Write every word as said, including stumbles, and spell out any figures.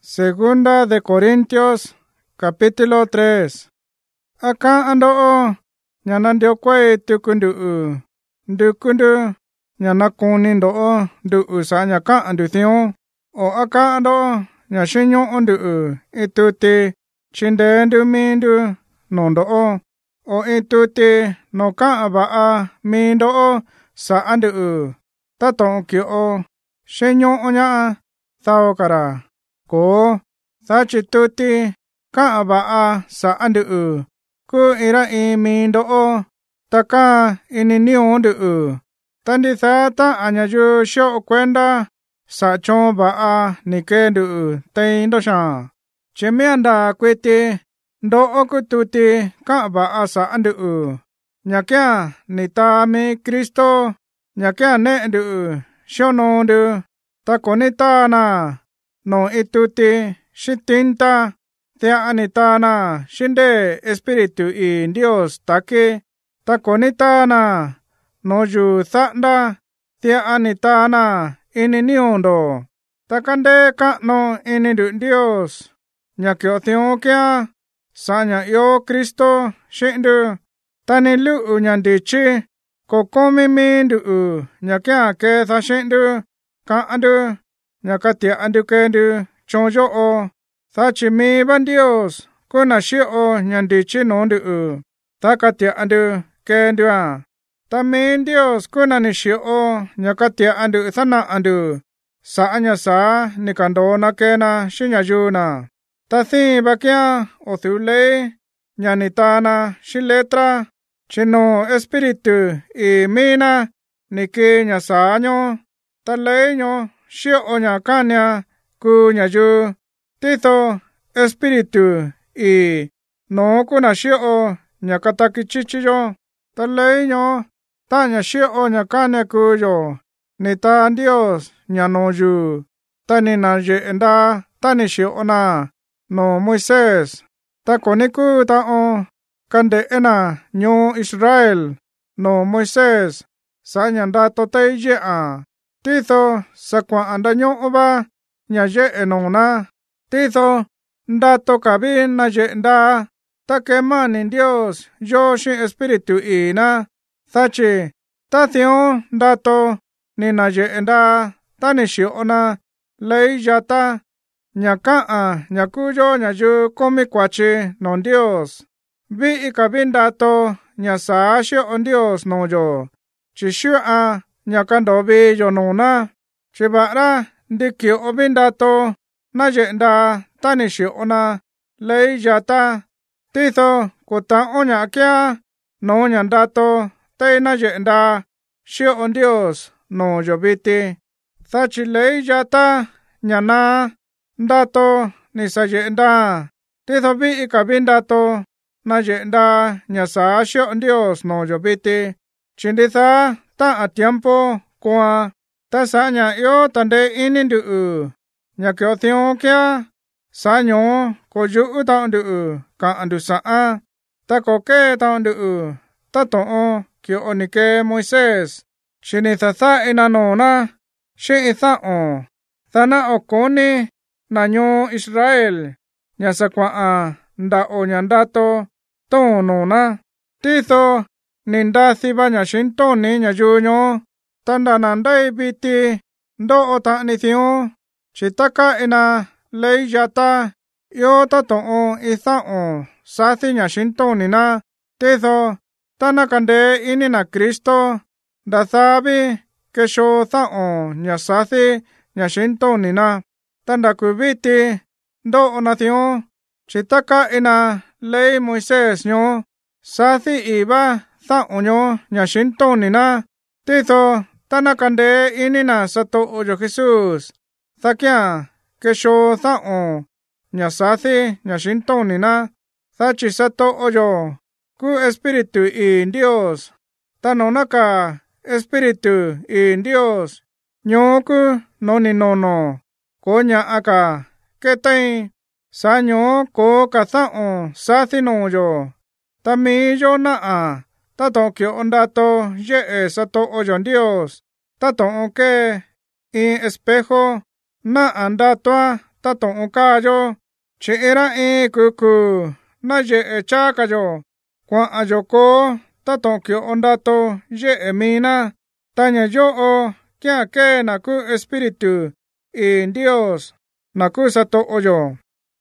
Segunda de Corintios, capítulo tres. Aka ando nyanandio kwai tukundu u. Dukundu nyanakuni ndo du usanya ka andu thion. O aka ando nyashinyo ondu u. Ituti chindendu mindu nondo o. O ituti no ka abaa mindo sa andu u. Taton kyo shinyo onya thao kara. Ko thachi tuti ka abaa sa andu u. Ku ira i mindo o. Taka ininio ondu u. Tandi thata anyaju sho kwenda sa chon baa nikendu u. Teindo shan. Chemianda kwete ndo okututi ka abaa sa andu u. Nyakya nitami Kristo. Nyakya ne andu u. Shono ndu. Takonita na. No ituti shitinta thea anitana shinde espiritu i Dios take takonitana no yu thanda thea anitana ininiondo takande ka no inindu Dios nyakyo theokya sanya yo Kristo shindu tani lu nyandichi kokomi mindu u nyakya ke tha shindu ka andu nyakatia andu kendu chonjo o thachi mi ban Dios kuna shi o nyandichi nondu u thakatia andu kendu a tamin Dios kuna ni shi o nyakatia andu thana andu sa anya sa nikandona kena shinya yuna tathi bakya o thule nyanitana shi letra chino espiritu i mina niki nyasanyo taleño shi o nyakanya ku nyayu titho espiritu i no kuna shi o nyakataki chichiyo taleño tanya shi o nyakanya kuyo nita Dios nyano yu tani na yenda tani shi ona no Moises ta koniku ta o kande ena nyo Israel no Moises sa nyanda tote ye a titho sakwa andanyo oba nyaye enona titho ndato kabi na ye nda takema ni Dios yo shi espiritu ina thachi tathio ndato ni na ye nda tani shi ona lei yata nyaka a nyakuyo nyayu komi kwachi non Dios bi ikabi ndato nyasa shi on Dios no yo chishu a nyakandobi yonona chibara ndikyo obindato na yenda tani shi ona lei yata titho kota onya kya no nyandato te na yenda shi on Dios no yobiti thachi lei yata nyana ndato ni sa yenda titho bi ikabindato na yenda nyasa shi on Dios no yobiti chinditha ta a tiempo kwa ta sanya yo tande inindu u nyakyo thion kya sanyo ko yu ta ndu u ka andu sa a ta ko ke ta ndu u ta to o kyo onike Moises shini tha tha inano na shi itha o thana okoni na nyo Israel nyasakwa a nda o nyandato to no na titho ninda thiba nyashinto ni nyayunyo tanda nandai biti ndo ota ni thion chitaka ina lei yata yo tato o itha o sathi nyashinto ni na titho tana kande ini na Kristo dathabi kesho tha o nyasathi nyashinto ni na tanda kubiti ndo ona thion chitaka ina lei Moises nyo sathi iba tha onyo nyashinto ni na titho tana kande ini na sato oyo Jesus thakya kesho tha o nyasathi nyashinto ni na thachi sato oyo ku espiritu i Dios tanonaka espiritu i Dios nyoku noni nono konya aka ketei sanyo ko katha o sathi no yo tami yo na a tato kyo ondato ye sato oyo Dios tato oke i espejo na andato ta to'o ka yo, che'era e kuku, na ye'e cha ka yo, kua'a yo ko, ta to'o kio ndato ye'e mina, ta ña yo'o, kia ke na ku Espíritu, i Dios, na ku sato'o yo.